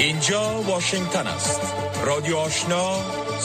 اینجا واشنگتن است. رادیو آشنا،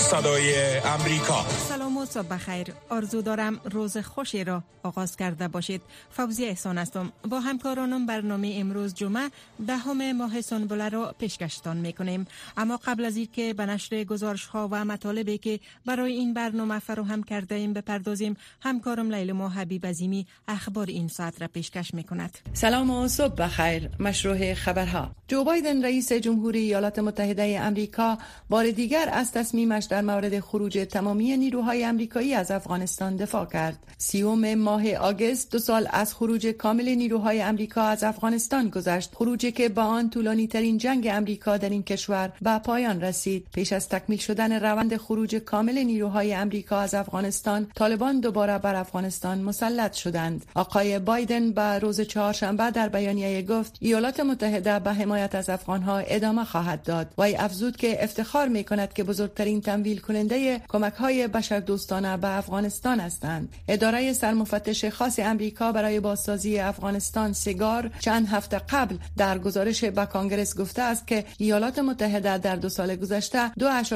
صدای امریکا. سلام و صبح بخیر. آرزو دارم روز خوشی را آغاز کرده باشید. فوزیه احسان هستم. با همکارانم برنامه امروز جمعه 10 ماه سنبله را پیشکشتان میکنیم. اما قبل از اینکه به نشر گزارش ها و مطالبی که برای این برنامه فراهم کرده ایم بپردازیم، همکارم لیلا حبیب عظیمی اخبار این ساعت را پیشکش میکند. سلام و صبح بخیر. مشروع خبرها. جو بایدن رئیس جمهوری ایالات متحده آمریکا بار دیگر از تصمیمش در مورد خروج تمامی نیروهای آمریکایی از افغانستان دفاع کرد. 30 ماه آگوست 2 سال از خروج کامل نیروهای آمریکا از افغانستان گذشت، خروجی که با آن طولانی ترین جنگ آمریکا در این کشور به پایان رسید. پیش از تکمیل شدن روند خروج کامل نیروهای آمریکا از افغانستان، طالبان دوباره بر افغانستان مسلط شدند. آقای بایدن به روز چهارشنبه در بیانیه گفت ایالات متحده به حمایت از افغانها ادامه خواهد داد. وی افزود که افتخار می‌کند که بزرگترین تمویل کننده کمک‌های بشردوستانه به افغانستان هستند. اداره سرمفتش خاص آمریکا برای بازسازی افغانستان سیگار چند هفته قبل در گزارش به کانگرس گفته است که ایالات متحده در 2 سال گذشته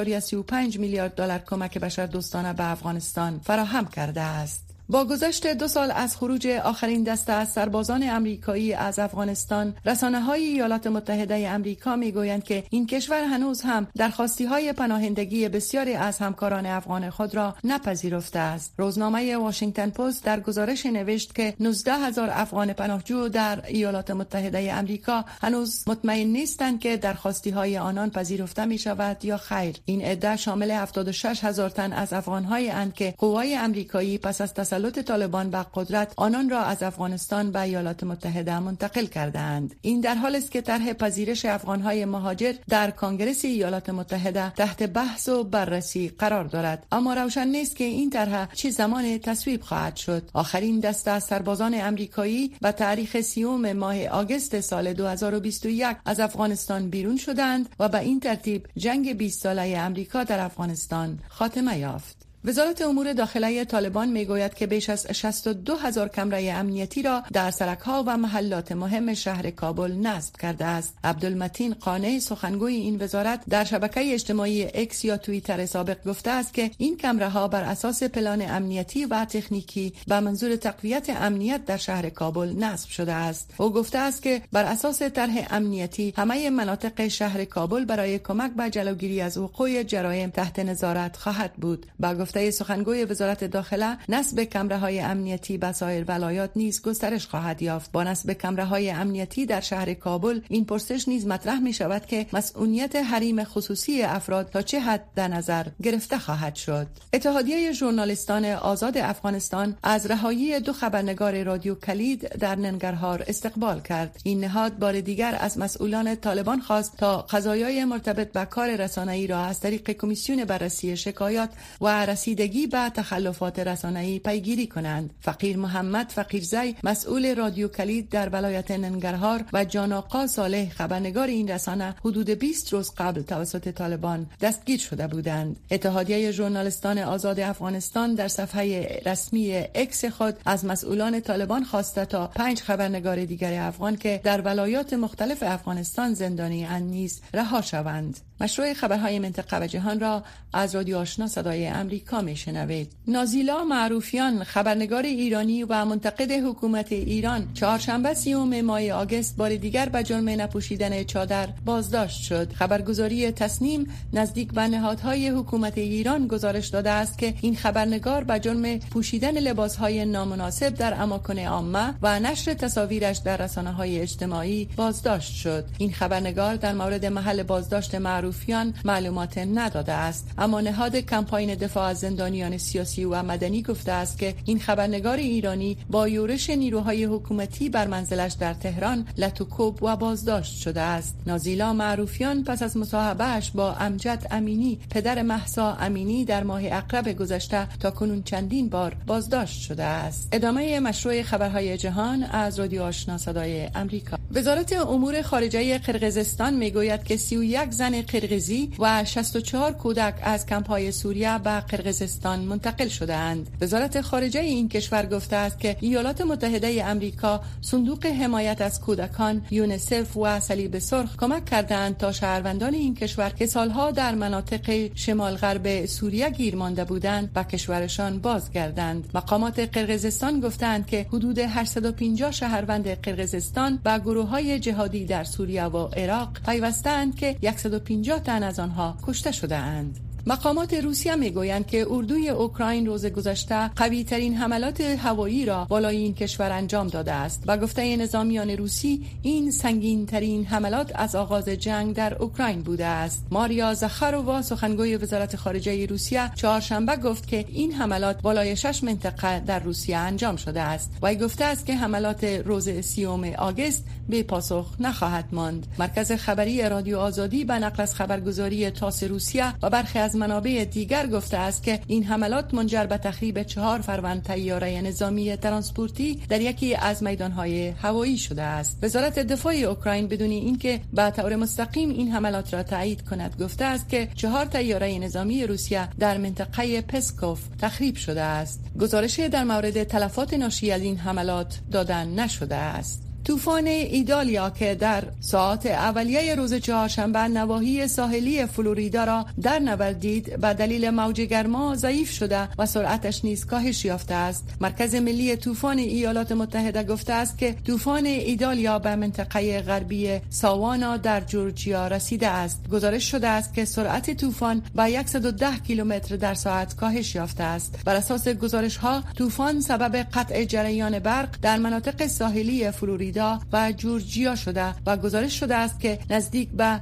2.35 میلیارد دلار کمک بشردوستانه به افغانستان فراهم کرده است. با گذشت 2 سال از خروج آخرین دسته از سربازان آمریکایی از افغانستان، رسانه‌های ایالات متحده آمریکا میگویند که این کشور هنوز هم درخواستی‌های پناهندگی بسیاری از همکاران افغان خود را نپذیرفته است. روزنامه واشنگتن پست در گزارش نوشت که 19,000 افغان پناهجو در ایالات متحده آمریکا هنوز مطمئن نیستند که درخواستی‌های آنان پذیرفته می‌شود یا خیر. این عده شامل 76,000 تن از افغان‌های اند که قوای آمریکایی پس از تسلط طالبان به قدرت آنان را از افغانستان به ایالات متحده منتقل کردند. این در حالی است که طرح پذیرش افغانهای مهاجر در کنگره ایالات متحده تحت بحث و بررسی قرار دارد، اما روشن نیست که این طرح چه زمان تصویب خواهد شد. آخرین دسته از سربازان آمریکایی به تاریخ 30 ماه آگوست سال 2021 از افغانستان بیرون شدند و به این ترتیب جنگ 20 ساله آمریکا در افغانستان خاتمه یافت. وزارت امور داخلی طالبان میگوید که بیش از 62,000 کمره امنیتی را در سرک‌ها و محلات مهم شهر کابل نصب کرده است. عبدالمتین قانع سخنگوی این وزارت در شبکه اجتماعی اکس یا توییتر سابق گفته است که این کمره‌ها بر اساس پلان امنیتی و تکنیکی به منظور تقویت امنیت در شهر کابل نصب شده است. او گفته است که بر اساس طرح امنیتی همه مناطق شهر کابل برای کمک به جلوگیری از وقوع جرایم تحت نظارت خواهد بود. سخنگوی وزارت داخله، نصب کمره‌های امنیتی به سایر ولایات نیز گسترش خواهد یافت. با نصب کمره‌های امنیتی در شهر کابل این پرسش نیز مطرح می شود که مسئولیت حریم خصوصی افراد تا چه حد در نظر گرفته خواهد شد. اتحادیه ژورنالیستان آزاد افغانستان از رهایی 2 خبرنگار رادیو کلید در ننگرهار استقبال کرد. این نهاد بار دیگر از مسئولان طالبان خواست تا قضایای مرتبط به کار رسانه‌ای را از طریق کمیسیون بررسی شکایات و رسیدگی به تخلفات رسانه‌ای پیگیری کنند. فقیر محمد فقیرزی مسئول رادیو کلید در ولایت ننگرهار و جان آقا صالح خبرنگار این رسانه حدود 20 روز قبل توسط طالبان دستگیر شده بودند. اتحادیه ژورنالیستان آزاد افغانستان در صفحه رسمی اکس خود از مسئولان طالبان خواسته تا 5 خبرنگار دیگر افغان که در ولایات مختلف افغانستان زندانی اند نیز رها شوند. مشروع خبرهای منطقه و جهان را از رادیو آشنا صدای امریکا میشنوید. نازیلا معروفیان، خبرنگار ایرانی و منتقد حکومت ایران، چهارشنبه 30 ماه آگوست بار دیگر به جرم نپوشیدن چادر بازداشت شد. خبرگزاری تصنیم نزدیک به نهادهای حکومت ایران گزارش داده است که این خبرنگار به جرم پوشیدن لباسهای نامناسب در اماکن عامه و نشر تصاویرش در رسانه‌های اجتماعی بازداشت شد. این خبرنگار در مورد محل بازداشت معروفیان معلومات نداده است، اما نهاد کمپاین دفاع از زندانیان سیاسی و مدنی گفته است که این خبرنگار ایرانی با یورش نیروهای حکومتی بر منزلش در تهران لتوکوب و بازداشت شده است. نازیلا معروفیان پس از مصاحبهش با امجد امینی پدر مهسا امینی در ماه اکتبر گذشته تاکنون چندین بار بازداشت شده است. ادامه مشروع خبرهای جهان از رادیو آشنا صدای امریکا. وزارت امور خارجه قرقیزستان میگوید که 31 زن قرقیزی و 64 کودک از کمپ‌های سوریه به قرقیزستان منتقل شده‌اند. وزارت خارجه این کشور گفته است که ایالات متحده آمریکا صندوق حمایت از کودکان، یونیسف و صلیب سرخ کمک کردند تا شهروندان این کشور که سالها در مناطق شمال غرب سوریه گیر مانده بودند به کشورشان بازگردند. مقامات قرقیزستان گفتند که حدود 850 شهروند قرقیزستان به گروه‌های جهادی در سوریه و عراق پیوستند که 150 تن از آنها کشته شده‌اند. مقامات روسیه میگویند که اردوی اوکراین روز گذشته قوی ترین حملات هوایی را بالای این کشور انجام داده است. با گفته نظامیان روسی این سنگین ترین حملات از آغاز جنگ در اوکراین بوده است. ماریا زاخارووا سخنگوی وزارت خارجه روسیه چهارشنبه گفت که این حملات بالای 6 منطقه در روسیه انجام شده است. وی گفته است که حملات روز 30 آگوست بی پاسخ نخواهد ماند. مرکز خبری رادیو آزادی به نقل از خبرگزاری تاس روسیه و برخی از منابع دیگر گفته است که این حملات منجر به تخریب 4 فروند طیاره نظامی ترانسپورتی در یکی از میدانهای هوایی شده است. وزارت دفاع اوکراین بدون اینکه به طور مستقیم این حملات را تایید کند گفته است که 4 طیاره نظامی روسیه در منطقه پسکوف تخریب شده است. گزارشی در مورد تلفات ناشی از این حملات دادن نشده است. طوفان ایدالیا که در ساعات اولیه روز چهارشنبه نواحی ساحلی فلوریدا را در نوردید به دلیل موج گرما ضعیف شده و سرعتش نیز کاهش یافته است. مرکز ملی طوفان ایالات متحده گفته است که طوفان ایدالیا به منطقه غربی ساوانا در جورجیا رسیده است. گزارش شده است که سرعت طوفان به 110 کیلومتر در ساعت کاهش یافته است. بر اساس گزارش ها طوفان سبب قطع جریان برق در مناطق ساحلی فلوریدا و جورجیا شده و گزارش شده است که نزدیک به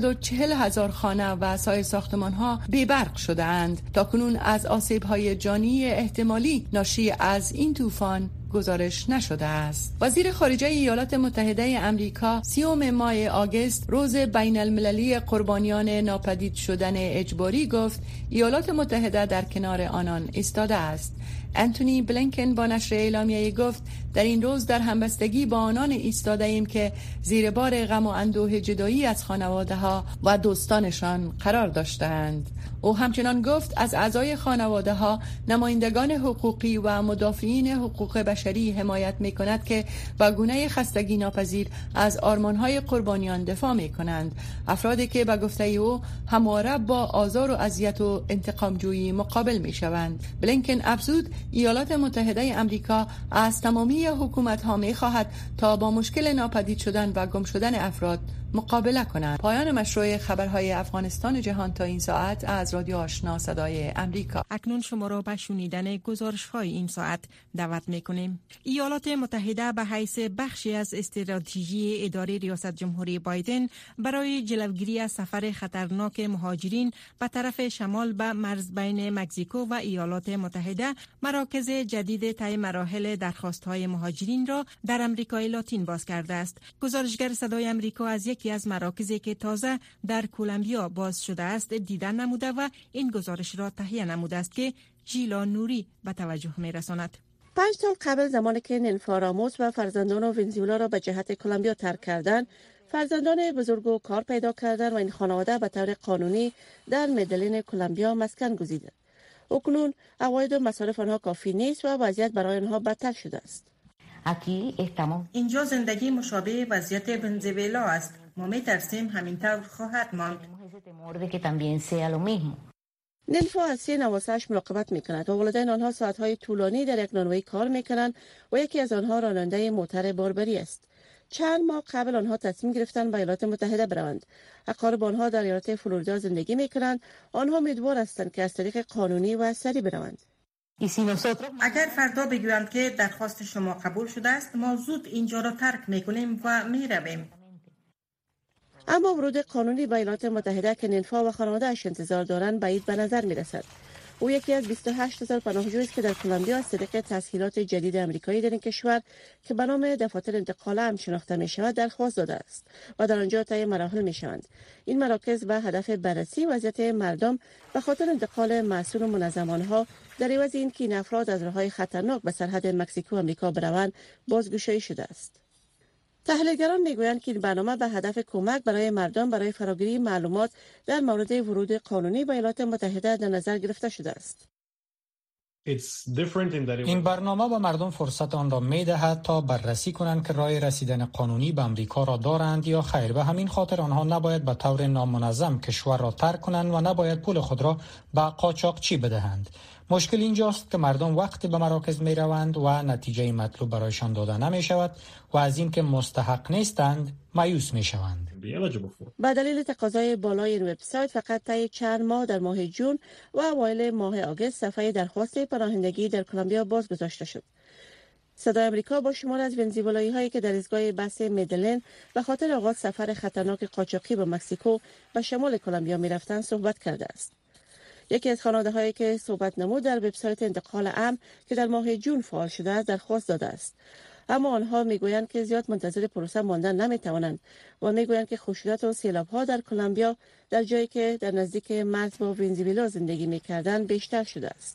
440,000 خانه و سایر ساختمان‌ها بی برق شده اند. تاکنون از آسیب‌های جانی احتمالی ناشی از این طوفان گزارش نشده است. وزیر خارجه ایالات متحده آمریکا 30 ماه آگوست روز بین المللی قربانیان ناپدید شدن اجباری گفت ایالات متحده در کنار آنان ایستاده است. انتونی بلینکن با نشر اعلامیه گفت در این روز در همبستگی با آنان ایستاده ایم که زیر بار غم و اندوه جدایی از خانواده ها و دوستانشان قرار داشتند. او همچنان گفت از اعضای خانواده ها نمایندگان حقوقی و مدافعین حقوق بشری حمایت می کند که با گونه خستگی ناپذیر از آرمانهای قربانیان دفاع می کنند. افرادی که به گفته او همواره با آزار و اذیت و انتقام جویی مقابل می شوند. بلینکن افزود ایالات متحده آمریکا از تمامی حکومت ها می خواهد تا با مشکل ناپدید شدن و گم شدن افراد مقابله کنند. پایان مشروع خبرهای افغانستان جهان تا این ساعت از رادیو آشنا صدای امریکا. اکنون شما را به شنیدن گزارش‌های این ساعت دعوت می‌کنیم. ایالات متحده به حیث بخشی از استراتژی اداره ریاست جمهوری بایدن برای جلوگیری از سفر خطرناک مهاجرین به طرف شمال به مرز بین مکزیکو و ایالات متحده مراکز جدید طی مراحل درخواست‌های مهاجرین را در آمریکای لاتین باز کرده است. گزارشگر صدای آمریکا از یکی از مراکزی که تازه در کلمبیا باز شده است دیدن نموده و این گزارش را تهیه نموده است که ژیلا نوری به توجه می رساند. 5 سال قبل زمانی که نینفا راموس و فرزندان ونزوئلا را به جهت کلمبیا ترک کردند، فرزندان بزرگو کار پیدا کردند و این خانواده به طور قانونی در مدلین کلمبیا مسکن گزیدند. اکنون عواید و مصارف آنها کافی نیست و وضعیت برای آنها بدتر شده است. اینجا زندگی مشابه وضعیت ونزوئلا است. ما می‌ترسیم همینطور خواهد ماند. نینفا از 3 نواسه‌اش مراقبت می‌کند و والدین آنها ساعت‌های طولانی در یک نانوایی کار می‌کنند و یکی از آنها راننده موتر باربری است. چند ماه قبل آنها تصمیم گرفتند به ایالات متحده بروند. اقارب آنها در ایالت فلوریدا زندگی می‌کنند. آنها امیدوار هستند که از طریق قانونی و سریع بروند. اگر فردا بگویند که درخواست شما قبول شده است، ما زود اینجا را ترک می‌کنیم و می‌رویم. اما ورود قانونی به ایالات متحده که نینفا و خانواده‌اش انتظار دارند بعید به نظر می‌رسد. او یکی از 28,000 پناهجویی است که در کلمبیا از طریق تسهیلات جدید آمریکایی در این کشور که به نام دفاتر انتقال امن شناخته می‌شود درخواست داده است و در آنجا طی مراحل می‌شوند. این مراکز به هدف بررسی وضعیت مردم به خاطر انتقال مسئول و منظم آنها در عوض اینکه این افراد از راه‌های خطرناک به سرحد مکزیکو آمریکا بروند بازگشایی شده است. تحلیلگران میگویند که این برنامه به هدف کمک برای مردم برای فراگیری معلومات در مورد ورود قانونی به ایالات متحده در نظر گرفته شده است. این برنامه به مردم فرصت آن را می‌دهد تا بررسی کنند که راه رسیدن قانونی به امریکا را دارند یا خیر. به همین خاطر آنها نباید به طور نامنظم کشور را ترک کنند و نباید پول خود را به قاچاقچی بدهند. مشکل اینجاست که مردم وقتی به مراکز می روند و نتیجه مطلوب برایشان داده نمی شود و از اینکه مستحق نیستند مایوس می شوند. به دلیل تقاضای بالای این وبسایت فقط طی چند ماه در ماه جون و اوایل ماه آگوست صفحه درخواست پناهندگی در کلمبیا بازگذاشته شد. صدای آمریکا با شمار از ونزوئلایی هایی که در ایستگاه بس مدلن به خاطر آغاز سفر خطرناک قاچاقی به مکزیکو و شمال کلمبیا می رفتند صحبت کرده است. یکی از خانواده هایی که صحبت نمود در وبسایت انتقال امن که در ماه جون فعال شده است درخواست داده است، اما آنها میگویند که زیاد منتظر پروسه ماندن نمیتوانند و میگویند که خشونت و سیلاب ها در کلمبیا در جایی که در نزدیک مرز با ونزوئلا زندگی میکردند بیشتر شده است.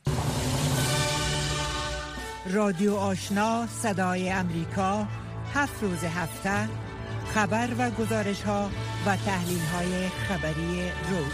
رادیو آشنا صدای امریکا 7 روز هفته خبر و گزارش ها و تحلیل های خبری روز.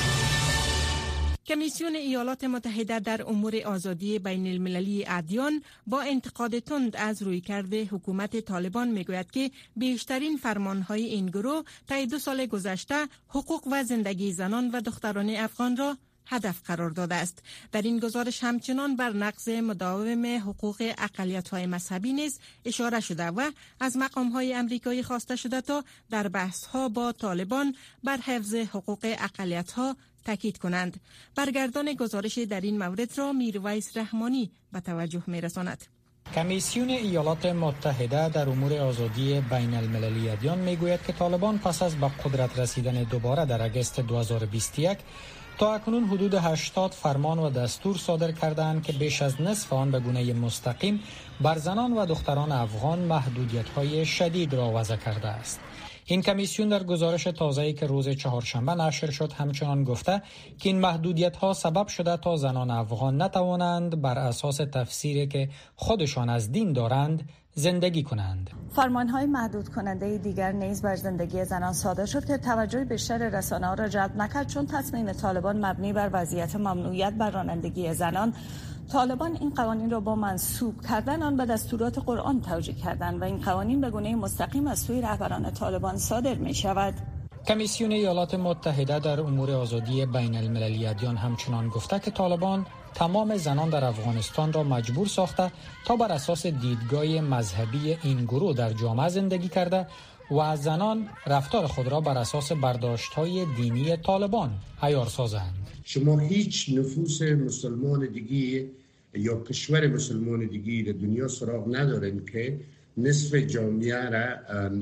کمیسیون ایالات متحده در امور آزادی بین المللی ادیان با انتقاد تند از رویکرد حکومت طالبان میگوید که بیشترین فرمانهای این گروه طی 2 سال گذشته حقوق و زندگی زنان و دختران افغان را هدف قرار داده است. در این گزارش همچنان بر نقض مداوم حقوق اقلیت‌های مذهبی نیز اشاره شده و از مقام‌های امریکایی خواسته شده تا در بحث‌ها با طالبان بر حفظ حقوق اقلیت‌ها تاکید کنند. برگردان گزارش در این مورد را میرویس رحمانی به توجه می‌رساند. کمیسیون ایالات متحده در امور آزادی بین المللی ادیان میگوید که طالبان پس از به قدرت رسیدن دوباره در اگست 2021 تا اکنون حدود 80 فرمان و دستور صادر کردند که بیش از نصف آن به گونه مستقیم بر زنان و دختران افغان محدودیت‌های شدید را وضع کرده است. این کمیسیون در گزارش تازه‌ای که روز چهارشنبه نشر شد همچنان گفته که این محدودیت‌ها سبب شده تا زنان افغان نتوانند بر اساس تفسیری که خودشان از دین دارند زندگی کنند. فرمان‌های محدود کننده دیگر نیز بر زندگی زنان صادر شد که توجه بیشتر رسانه‌ها را جلب نکرد، چون تصمیم طالبان مبنی بر وضعیت ممنوعیت بر رانندگی زنان. طالبان این قوانین را با منسوب کردن آن به دستورات قرآن توجیه کردند و این قوانین به گونه مستقیم از سوی رهبران طالبان صادر می شود. کمیسیون ایالات متحده در امور آزادی بین المللی ادیان همچنان گفته که طالبان تمام زنان در افغانستان را مجبور ساخته تا بر اساس دیدگاه مذهبی این گروه در جامعه زندگی کرده و از زنان رفتار خود را بر اساس برداشت‌های دینی طالبان عیار سازند. شما هیچ نفوس مسلمان دیگی یا کشور مسلمان دیگی در دنیا سراغ ندارن که نصف جامعه را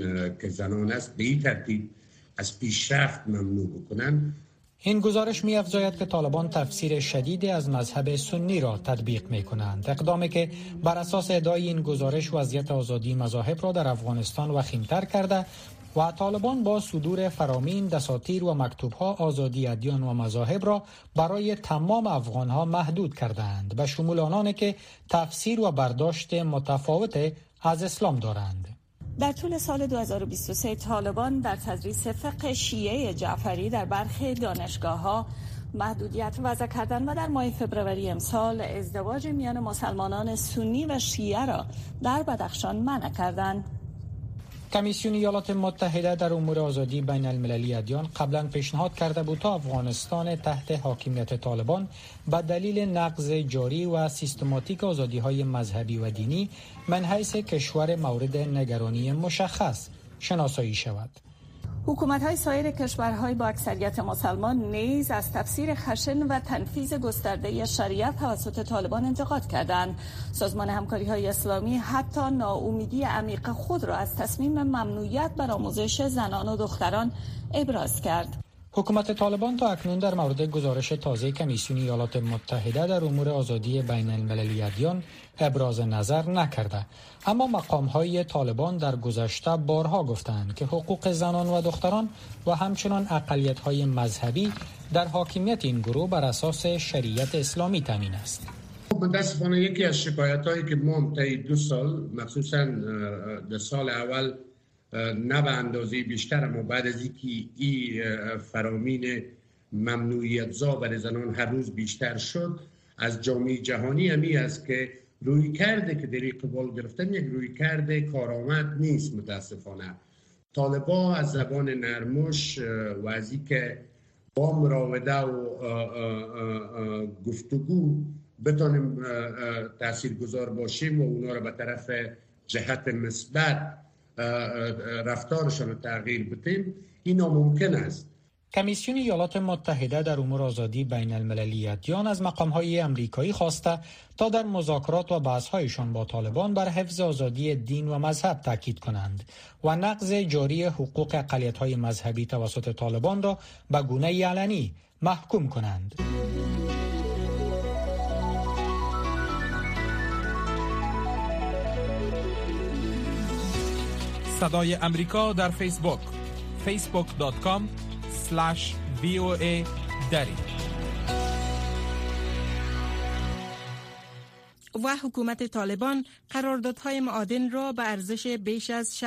که زنان است به این ترتیب از پیشرفت ممنوع بکنن. این گزارش می‌افزاید که طالبان تفسیر شدیدی از مذهب سنی را تطبیق می‌کنند، اقدامی که بر اساس ادعای این گزارش وضعیت آزادی مذاهب را در افغانستان وخیم‌تر کرده و طالبان با صدور فرامین دساتیر و مکتوب‌ها آزادی ادیان و مذاهب را برای تمام افغان‌ها محدود کردند، به شمول آنانی که تفسیر و برداشت متفاوت از اسلام دارند. در طول سال 2023 طالبان در تدریس فقه شیعه جعفری در برخی دانشگاه‌ها محدودیت وضع کردند و در ماه فوریه امسال ازدواج میان مسلمانان سنی و شیعه را در بدخشان منع کردند. کمیسیون ایالات متحده در امور آزادی بین المللی ادیان قبلا پیشنهاد کرده بود تا افغانستان تحت حاکمیت طالبان به دلیل نقض جاری و سیستماتیک آزادی‌های مذهبی و دینی من حیث کشور مورد نگرانی مشخص شناسایی شود. حکومت‌های سایر کشورهای با اکثریت مسلمان نیز از تفسیر خشن و تنفیذ گسترده شریعت توسط طالبان انتقاد کردند. سازمان همکاری‌های اسلامی حتی ناامیدی عمیق خود را از تصمیم ممنوعیت بر آموزش زنان و دختران ابراز کرد. حکومت طالبان تا اکنون در مورد گزارش تازه کمیسیون ایالات متحده در امور آزادی بین المللی ادیان ابراز نظر نکرده، اما مقام‌های طالبان در گذشته بارها گفتند که حقوق زنان و دختران و همچنان اقلیت‌های مذهبی در حاکمیت این گروه بر اساس شریعت اسلامی تامین است. متاسفانه یکی از شکایت‌هایی که ما طی 2 سال مخصوصاً در سال اول نه به اندازه بیشتر، اما بعد از اینکه این فرامین ممنوعیت زا برای زنان هر روز بیشتر شد، از جامعه جهانی همی است که روی کرده که در قبال گرفتن یک روی کرده کارآمد نیست. متاسفانه طالبان از زبان نرمش و از اینکه با مراوده و گفتگو بتانیم تاثیرگذار باشیم و اونا را به طرف جهت مثبت رفتارشان رو تغییر بدیم، این ناممکن است. کمیسیون ایالات متحده در امور آزادی بین المللی ادیان از مقام‌های امریکایی خواسته تا در مذاکرات و بحث‌هایشان با طالبان بر حفظ آزادی دین و مذهب تاکید کنند و نقض جاری حقوق اقلیت‌های مذهبی توسط طالبان را به گونه علنی محکوم کنند. صدای امریکا در فیسبوک facebook.com/VOA دری. و حکومت طالبان قراردادهای معادن را به ارزش بیش از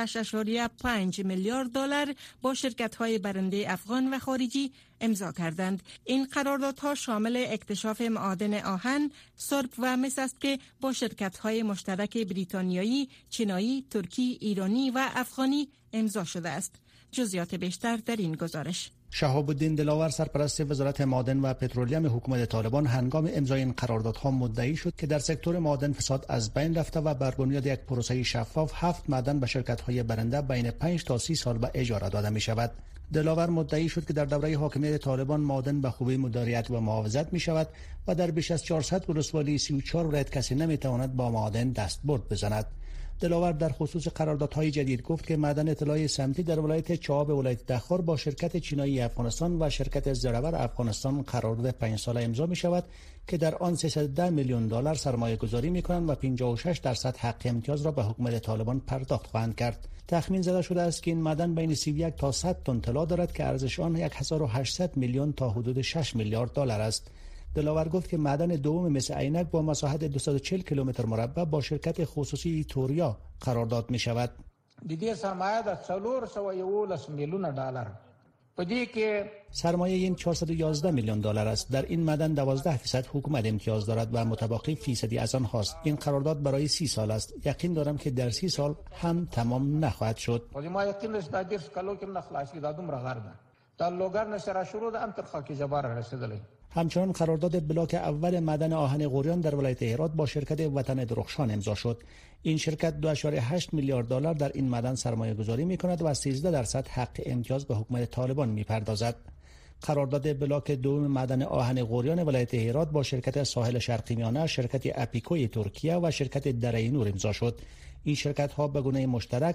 6.5 میلیارد دلار با شرکت‌های برنده افغان و خارجی امضا کردند. این قراردادها شامل اکتشاف معادن آهن، سرب و مس است که با شرکت‌های مشترک بریتانیایی، چینایی، ترکی، ایرانی و افغانی امضا شده است. جزئیات بیشتر در این گزارش. شهاب الدین دلاور، سرپرست وزارت معادن و پترولیم حکومت طالبان، هنگام امضای این قراردادها مدعی شد که در سکتور معادن فساد از بین رفته و بر بنیاد یک پروسه شفاف 7 معدن به شرکت‌های برنده بین 5 تا 30 سال به اجاره داده می شود. دلاور مدعی شد که در دوره حاکمیت طالبان معادن به خوبی مدیریت و محافظت می شود و در بیش از 400 ولسوالی 34 ولایت کسی نمی تواند با معادن دستبرد بزند. دلاور در خصوص قراردادهای جدید گفت که معدن اطلاعی سمتی در ولایت چاب ولایت دخار با شرکت چینایی افغانستان و شرکت زرور افغانستان قرارداد 5 ساله امضا می شود که در آن 310 میلیون دلار سرمایه گذاری می کنند و 56% حق امتیاز را به حکومت طالبان پرداخت خواهند کرد. تخمین زده شده است که این معدن بین 31 تا 100 تن طلا دارد که ارزش آن 1800 میلیون تا حدود 6 میلیارد دلار است. دلاور گفت که معدن دوم مس عینک با مساحت 240 کیلومتر مربع با شرکت خصوصی توریا قرارداد می شود. د دې سرمایه د 411 میلیون دلار پدې کې سرمایه این 411 میلیون دلار است. در این معدن 12% حکومت امتیاز دارد و متبقی فیصدی از آن هاست. این قرارداد برای 30 سال است. یقین دارم که در 30 سال هم تمام نخواهد شد. ما یقین است در 10 کالو کې نخلاصي د دومره غرده د لوګر نشره شروع د ام تر خاک جبار رسیدلی. همچنان قرارداد بلاک اول معدن آهن غوریان در ولایت هرات با شرکت وطن درخشان امضا شد. این شرکت 2.8 میلیارد دلار در این معدن سرمایه گذاری می کند و 13% حق امتیاز به حکومت طالبان می پردازد. قرارداد بلاک دوم معدن آهن غوریان ولایت هرات با شرکت ساحل شرقی میانه، شرکت اپیکوی ترکیه و شرکت دره نور امضا شد. این شرکت ها به گونه مشترک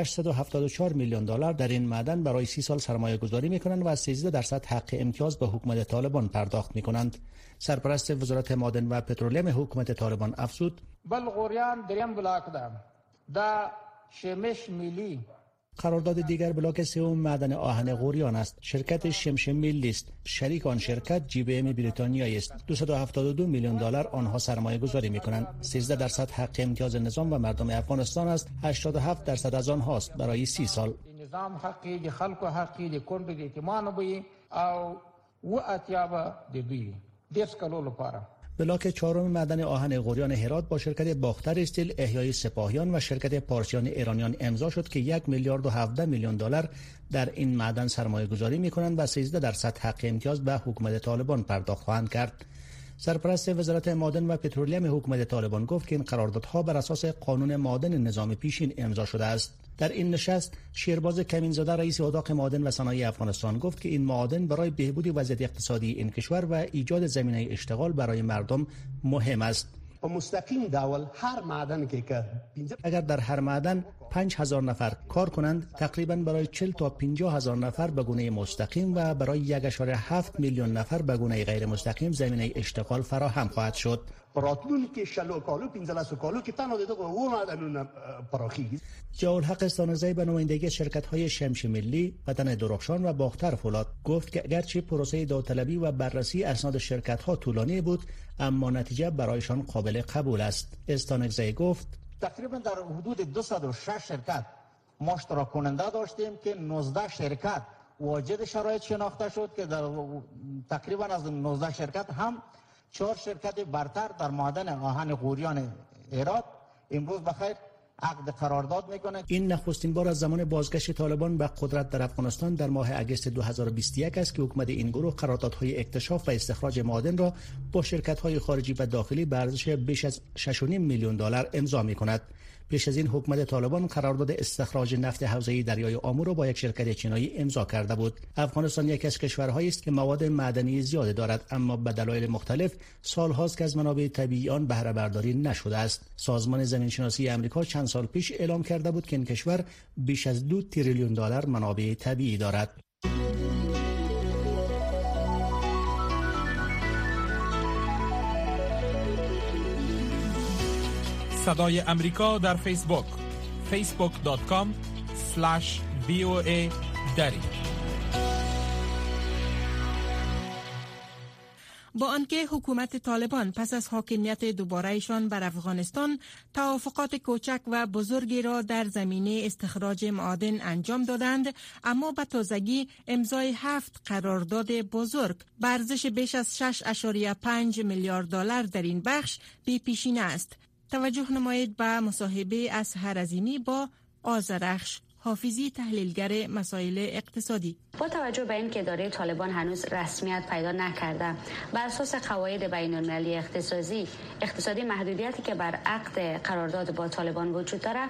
874 میلیون دلار در این معدن برای 30 سال سرمایه گذاری می کنند و 13% حق امتیاز به حکومت طالبان پرداخت می کنند. سرپرست وزارت معادن و پترولیم حکومت طالبان افزود: بل غوریان دریم بلاک ده دا شمش ملی. قرارداد دیگر بلاک سوم معدن آهن غوریان است. شرکت شمش ملی است. شریک آن شرکت جی بی ام بریتانیایی است. 272 میلیون دلار آنها سرمایه گذاری می کنند. 13% حق امتیاز نظام و مردم افغانستان است. 87% از آن هاست برای 30 سال. نظام حقی دی خلق حقی دی کند دی اعتماد بی او و اتیابه دی بی 10 کالو لپاره. بلاک چهارم معدن آهن غوریان هرات با شرکت باختر استیل، احیای سپاهیان و شرکت پارسیان ایرانیان امضا شد که 1 میلیارد و 17 میلیون دلار در این معدن سرمایه گذاری می کنند و 13% حق امتیاز به حکومت طالبان پرداخت خواهند کرد. سرپرست وزارت معادن و پترولیم حکومت طالبان گفت که این قراردادها بر اساس قانون معادن نظام پیشین امضا شده است. در این نشست شیرباز کمینزاده رئیس اتاق معادن و صنایع افغانستان گفت که این معادن برای بهبود وضعیت اقتصادی این کشور و ایجاد زمینه اشتغال برای مردم مهم است. مستقیم داول هر معدن که اگر در هر معدن 5000 نفر کار کنند، تقریبا برای 40 تا 50000 نفر به گونه مستقیم و برای 1.7 میلیون نفر به گونه غیر مستقیم زمینه اشتغال فراهم خواهد شد. ضیاءالحق استانزی به نمایندگی شرکت‌های شمش ملی، وطن درخشان و باختر فولاد گفت که اگرچه پروسه داوطلبی و بررسی اسناد شرکت‌ها طولانی بود، اما نتیجه برایشان قابل قبول است. استانزی گفت تقریبا در حدود 206 شرکت ما اشتراک کننده داشتیم که 19 شرکت واجد شرایط شناخته شد که در تقریبا از 19 شرکت هم 4 شرکت برتر در معدن آهن غوریان هرات امروز بخیر عقد قرارداد میکنه. این نخستین بار از زمان بازگشت طالبان به قدرت در افغانستان در ماه اگست 2021 است که حکومت این گروه قراردادهای اکتشاف و استخراج معادن را با شرکت‌های خارجی و داخلی به ارزش بیش از 6.5 میلیون دلار امضا می‌کند. پیش از این حکومت طالبان قرارداد استخراج نفت حوزه دریای آمو را با یک شرکت چینایی امضا کرده بود. افغانستان یکی از کشورهایی است که مواد معدنی زیاد دارد، اما به دلایل مختلف سال‌هاست که از منابع طبیعی آن بهره برداری نشده است. سازمان زمین‌شناسی آمریکا چند سال پیش اعلام کرده بود که این کشور بیش از 2 تریلیون دلار منابع طبیعی دارد. صدای امریکا در فیسبوک facebook.com/VOA دری. با آنکه حکومت طالبان پس از حاکمیت دوباره‌شان بر افغانستان توافقات کوچک و بزرگی را در زمینه استخراج معادن انجام دادند، اما به تازگی امضای 7 قرارداد بزرگ به ارزش بیش از 6.5 میلیارد دلار در این بخش بی پیشینه است. توجه نمایید به مصاحبه اصحر عظیمی با آذرخش حافظی، تحلیلگر مسائل اقتصادی. با توجه به اینکه اداره طالبان هنوز رسمیت پیدا نکرده، بر اساس قواعد بین‌المللی اقتصادی محدودیتی که بر عقد قرارداد با طالبان وجود داره،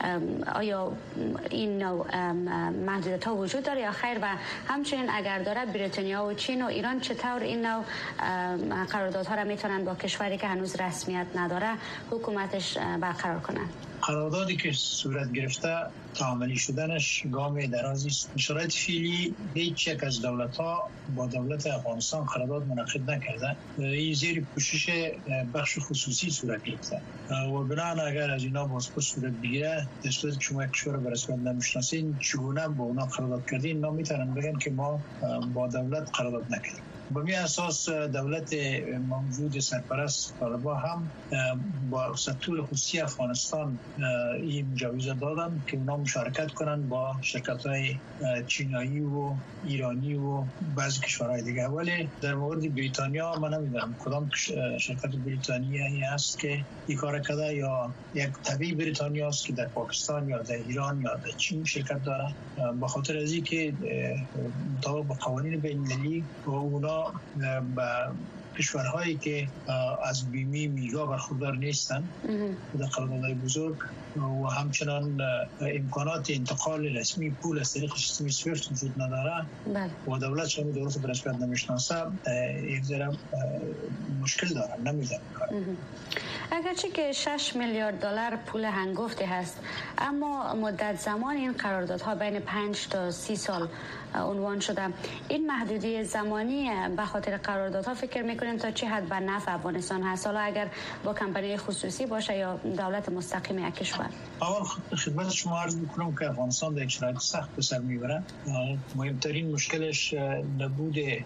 آیا این نوع محدودیت‌ها وجود داره یا خیر؟ و همچنین اگر داره، بریتانیا و چین و ایران چطور این نوع قراردادها را میتونن با کشوری که هنوز رسمیت نداره حکومتش برقرار کنن؟ قراردادی که صورت گرفته تعاملی شدنش گام درازی است. شرایط فعلی هیچ یک از دولت‌ها با دولت افغانستان قرارداد منعقد نکرده. این زیر پوشش بخش خصوصی صورت گرفته و بنابراین اگر از اینا بازپرس صورت بگیره، در صورتی که شما یک کشور به رسمیت نمی‌شناسین، چگونه با اونا قرارداد کردین؟ اینا میتونن بگن که ما با دولت قرارداد نکردیم. به این اساس دولت موجود سرپرست طالبان هم با سکتور خصوصی افغانستان این مجوز دادن که اونا مشارکت کنن با شرکت‌های چینایی و ایرانی و بعضی کشورهای دیگه. ولی در مورد بریتانیا من نمیدونم کدام شرکت بریتانیایی است که این کار کرده، یا یک طبیعی بریتانیا است که در پاکستان یا در ایران یا در چین شرکت داره. به خاطر از اینکه مطابق با قوانین بین‌المللی اونا با کشورهایی که از بیمه میگا برخوردار نیستن در قراردادهای بزرگ و همچنان امکانات انتقال رسمی پول از طریق سیستم سویفت وجود نداره و دولت شما درست به رسمیت نمیشناسه، یک ذره مشکل دارن، نمیدونم کار. اگرچه که 6 میلیارد دلار پول هنگفتی هست، اما مدت زمان این قراردادها بین 5 تا 30 سال عنوان شده. این محدودیت زمانی به خاطر قراردادها فکر میکنیم تا چه حد به نفع افغانستان هست، حالا اگر با کمپانی خصوصی باشه یا دولت مستقیم یک کشور؟ اول خدمت شما عرض میکنم که افغانستان در یک شرایط سخت به سر میبره. مهمترین مشکلش نبود یک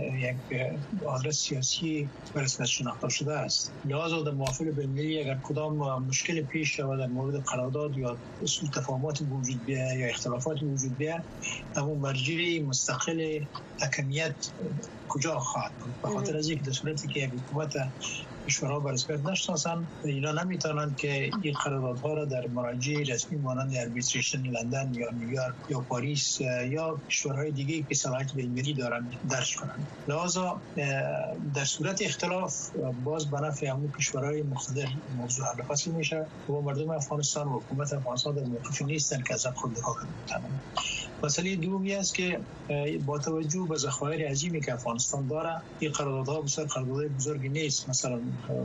آدرس سیاسی به رسمیت شناخته شده است. لذا در محافل بین‌المللی اگر کدام مشکل پیش شود در مورد قرارداد یا سوء تفاهمات وجود بیاید یا اختلافات وجود بیاید، اما مرجع مستقل حکمیت کجا خواهد بود؟ به خاطر از اینکه در صورتی که یک حکومت کشورها به رسمیت نشناسن، اینا نمیتونن که این قراردادها را در مراجع رسمی مانند اربیتریشن لندن یا نیویورک یا پاریس یا کشورهای دیگه که صلاحیت بین‌المللی دارن درج کنن. لذا در صورت اختلاف باز به نفع همون کشورهای مقتدر موضوع حل فصل میشه و مردم افغانستان و حکومت افغانستان در موقفی نیستن که از خود دفاع کنند. مسئله دومی است که با توجه به ذخایر عظیمی که افغانستان داره، این قراردادها بسیار قراردادهای بزرگی نیست. مثلا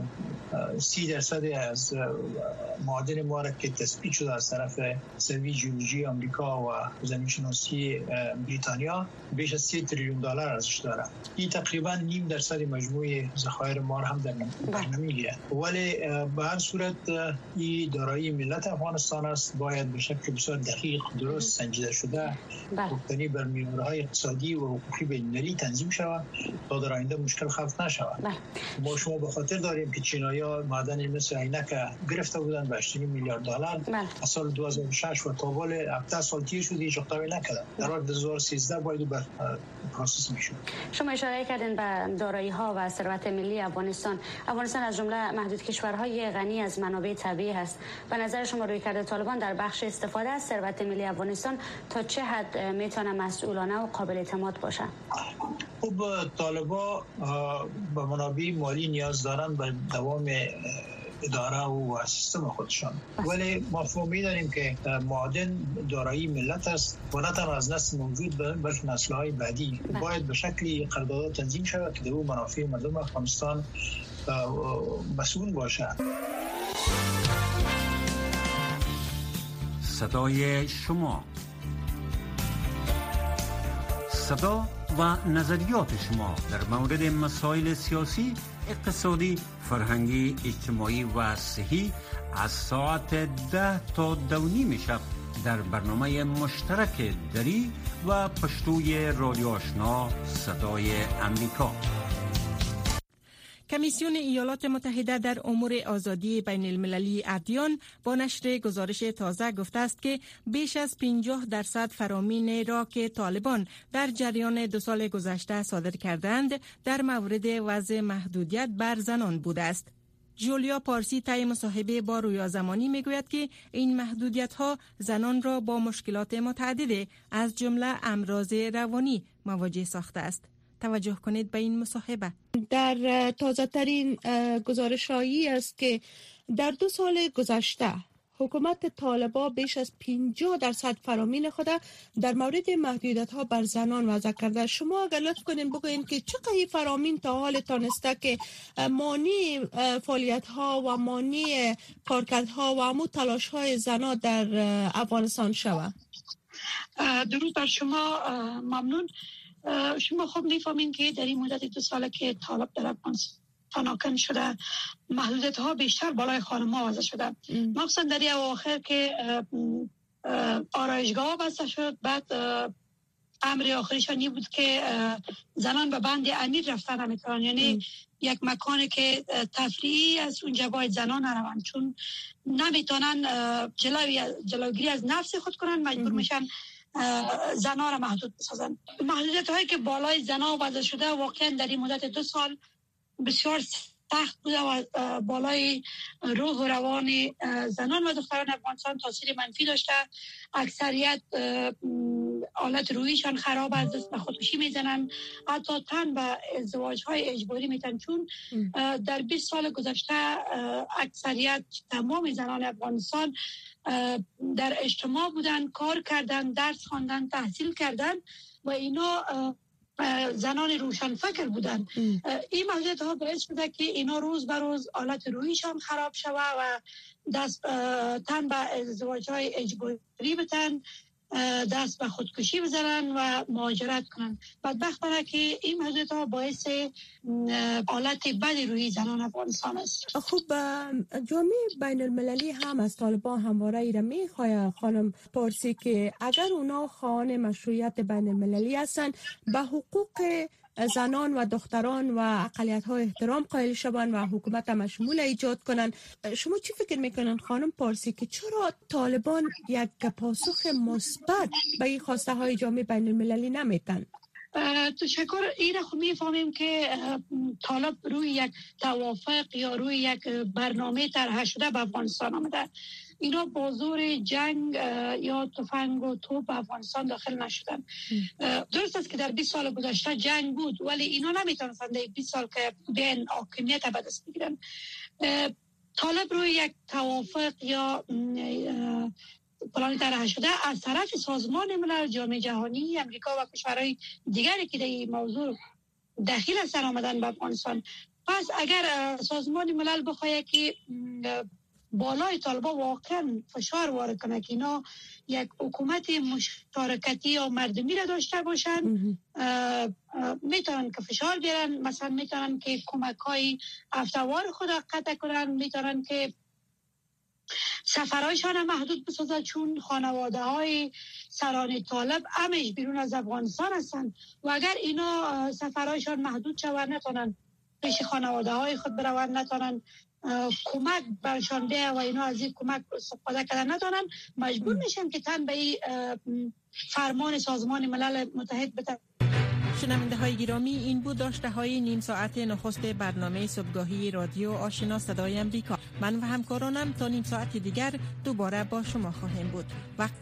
30% از معادن ما را که تثبیت شده از طرف سرویس ژئولوژی آمریکا و زمین‌شناسی بریتانیا بیش از 3 تریلیون دلار ارزش داره. این تقریبا 0.5% مجموع ذخایر ما را هم در نمیگیره. ولی به هر صورت این دارایی ملت افغانستان است، باید به شکل بسیار دقیق درست سنجیده شده مبتنی بر معیارهای اقتصادی و حقوقی بین‌المللی تنظیم شود تا در آینده مشکل خلق نشود. ما شما به خاطر داریم که چینایی‌ها معدن مثل عینک گرفته بودن به 8 میلیارد دلار از سال 2006 و تا بال 17 سال تیر شد هیچ وقت نکردن. در حال 2013 باید بر پروسس میشد. شما اشاره کردین به دارایی‌ها و ثروت ملی افغانستان. افغانستان از جمله محدود کشورهای غنی از منابع طبیعی است. به نظر شما رویکرد طالبان در بخش استفاده از ثروت ملی افغانستان تا چه حد میتونه مسئولانه و قابل اعتماد باشه؟ خب طالبان به منابع مالی نیاز دارن به دوام اداره و سیستم خودشان، ولی مفهومی داریم که معادن دارایی ملت است و نه تنها از نسل موجود بلکه نسل‌های بعدی باید به شکلی قرارداد تنظیم شود که در اون منافع مردم افغانستان مسئول باشد. صدای شما، صدا و نظریات شما در مورد مسائل سیاسی، اقتصادی، فرهنگی، اجتماعی و صحی از ساعت 10 تا 2:30 شب در برنامه مشترک دری و پشتوی رادیو آشنا صدای امریکا. کمیسیون ایالات متحده در امور آزادی بین المللی ادیان با نشر گزارش تازه گفته است که بیش از 50% فرامین را که طالبان در جریان 2 سال گذشته صادر کردند در مورد وضع محدودیت بر زنان بوده است. جولیا پارسی طی مصاحبه با رویا زمانی میگوید که این محدودیت ها زنان را با مشکلات متعدد از جمله امراض روانی مواجه ساخته است. توجه کنید به این مصاحبه. در تازه ترین گزارش‌هایی است که در 2 سال گذشته حکومت طالبان بیش از 50% فرامین خود در مورد محدودیت‌ها بر زنان وضع کرده. شما اگر لطف کنین بگوین که چقدر فرامین تا حال تانسته که مانع فعالیت‌ها و مانع کارکردها و همون تلاش‌های زنان در افغانستان شود؟ درود بر شما، ممنون. شما خوب میفهمین که در این مدت 2 ساله که طالب در افغانستان حاکم شده محدودیت ها بیشتر بالای خانم ها وضع شده، مخصوصا در این اواخر که آرایشگاه بسته شد. بعد امر آخریشانی بود که زنان به بند امیر رفتن نمیتونن، یعنی یک مکانی که تفریحی از اونجا باید زنان نروند چون نمیتونن جلوگیری از نفس خود کنن، مجبور میشن زنها را محدود بسازن. محدودیت هایی که بالای زنها وضع شده واقعا در این مدت 2 سال بسیار سخت بوده و بالای روح و روان زنان و دختران افغانستان تاثیر منفی داشته. اکثریت حالت روحیشان خراب است، دست به خودکشی میزنن، حتی تن به ازدواج های اجباری میتن چون در 20 سال گذشته اکثریت تمام زنان افغانستان در اجتماع بودن، کار کردن، درس خواندن، تحصیل کردن و اینا زنان روشن فکر بودن. این محدودیت ها باعث شده که اینا روز به روز حالت روحیشان خراب شوه و دست تن به ازدواج های اجباری بتن، دست به خودکشی بزنن و مهاجرت کنن. بدبختانه که این محدودیت ها باعث حالت بد روحی زنان افغانستان است. خب جامعه بین المللی هم از طالبان همواره ای را میخواه خانم پارسی که اگر اونا خواهان مشروعیت بین المللی هستن به حقوق زنان و دختران و اقلیت ها احترام قائل شوند و حکومت مشمول ایجاد کنن. شما چی فکر میکنن خانم پارسی که چرا طالبان یک پاسخ مثبت به این خواسته های جامعه بین المللی نمیتن؟ تشکر. این را خب میفهمیم که طالب روی یک توافق یا روی یک برنامه طرح شده به افغانستان آمده. اینا با زور جنگ یا تفنگ و توپ به افغانستان داخل نشدن. درست است که در 20 سال گذشته جنگ بود ولی اینا نمیتونستن در 20 سال که بیان حاکمیت به دست بگیرن. طالب روی یک توافق یا پلان طرح شده از طرف سازمان ملل، جامعه جهانی، امریکا و کشورهای دیگری که در این موضوع دخیل هستن آمدن به افغانستان. پس اگر سازمان ملل بخواد که بالای طالبان واقعا فشار وارد کنه که اینا یک حکومت مشارکتی یا مردمی را داشته باشن، میتونن که فشار بیارن، مثلا میتونن که کمک های افتوار خود قطع کنن، میتونن که سفرهایشان محدود بسازن چون خانواده های سران طالب همش بیرون از افغانستان هستن و اگر اینا سفرهایشان محدود شود نتونن پیش خانواده های خود بروند، نتونن کمک برشان بیه و اینا از این کمک استفاده کردن ندارن، مجبور میشن که تن به این فرمان سازمان ملل متحد بده. شنونده های گرامی، این بود داشته های نیم ساعت نخست برنامه صبحگاهی رادیو آشنا صدای امریکا. من و همکارانم تا نیم ساعت دیگر دوباره با شما خواهیم بود. وقت